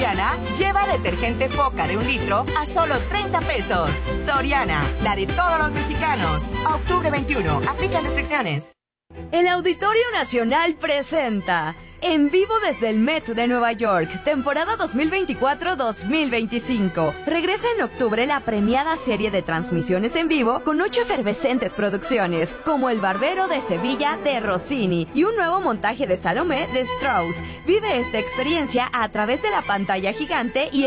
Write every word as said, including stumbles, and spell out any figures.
Soriana, lleva detergente Foca de un litro a solo treinta pesos. Soriana, la de todos los mexicanos. A octubre veintiuno, aplican restricciones. El Auditorio Nacional presenta en vivo desde el Met de Nueva York, temporada dos mil veinticuatro dos mil veinticinco. Regresa en octubre la premiada serie de transmisiones en vivo con ocho efervescentes producciones, como El Barbero de Sevilla de Rossini y un nuevo montaje de Salomé de Strauss. Vive esta experiencia a través de la pantalla gigante y